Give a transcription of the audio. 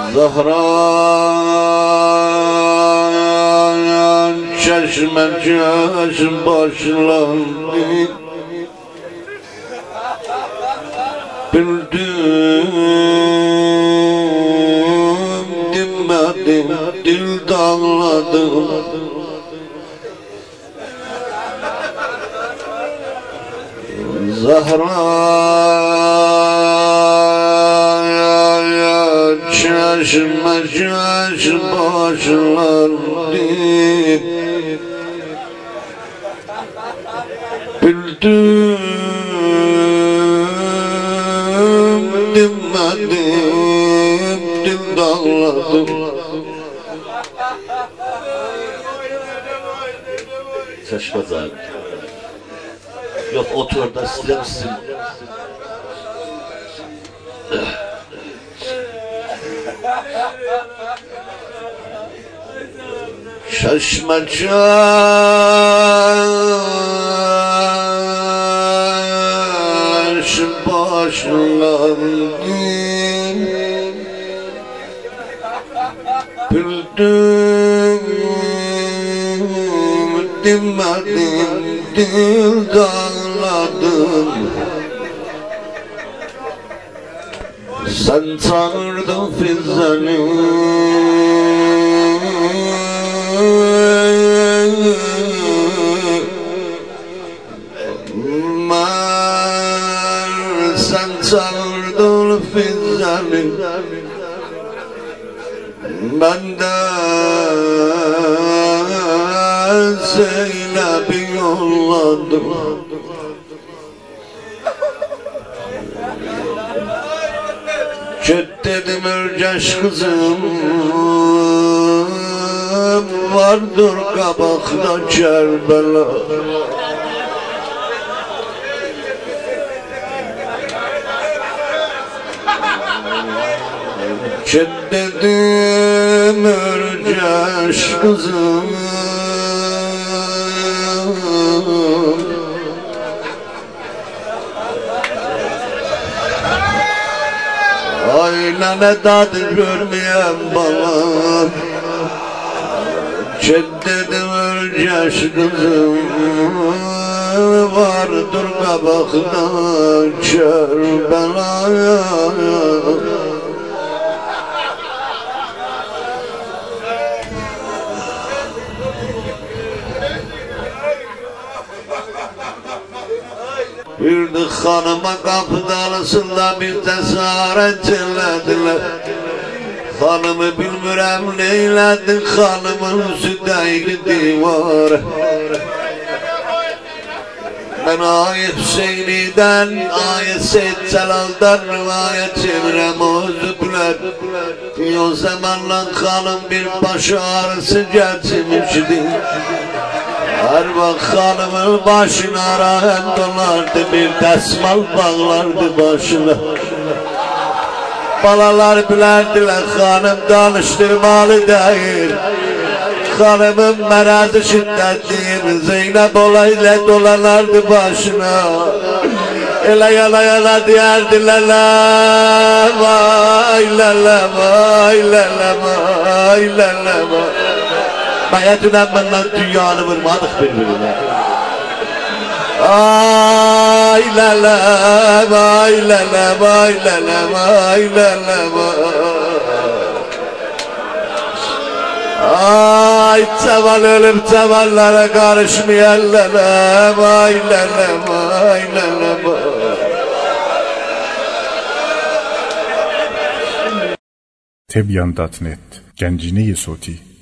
Zahra çeşme çeşme başlandı. Bildim dinmedim, dil dağladım. Zahra çeşme çeşme başlandı. Bildim dinmedim, dil dağladım. Şaşmaz abi. Yok otur da siler misin? Şaşma çeşme başlandı. Bildim dinmedim, dil dağladım. Sen çağırdın Fizzeni, sen çağırdın Fizzeni, ben de Zeynep'i yolladım. Git dedim Ergeç kızım, vardır kabakta Kerbela. Git dedim Ergeç kızım, ailene tadı görmeyen bana. Çeddedim Ergeç kızım, vardır kabakta Kerbela'ya. Bir de hanıma kapı dalısında bir tesaret ellediler. Hanımı bilmirəm neyledi, hanımın üstü değdi divara. Ben ayet Hüseyni'den, ayet Seyyid Celal'dan rivayet çevirem özüdüler. O zamanlar hanım bir baş ağrısı geçmişti. Her bak hanımın başına rahat dolardı, bir desmal bağlardı başına. Balalar bilərdiler hanım danıştırmalı değil. Hanımın məradı şiddetlidir, Zeynep olayla dolanardı başına. Elə yana yana deyərdiler la vay la la vay la la vay la la vay. Bayatından benden dünyanı vurmadık birbirine. Ay la la vay la la vay la la vay la la vay. Ay çaval ölüp çavallara karışmayan la la vay la la vay la la vay. Tebyan.net Gencine-i Soti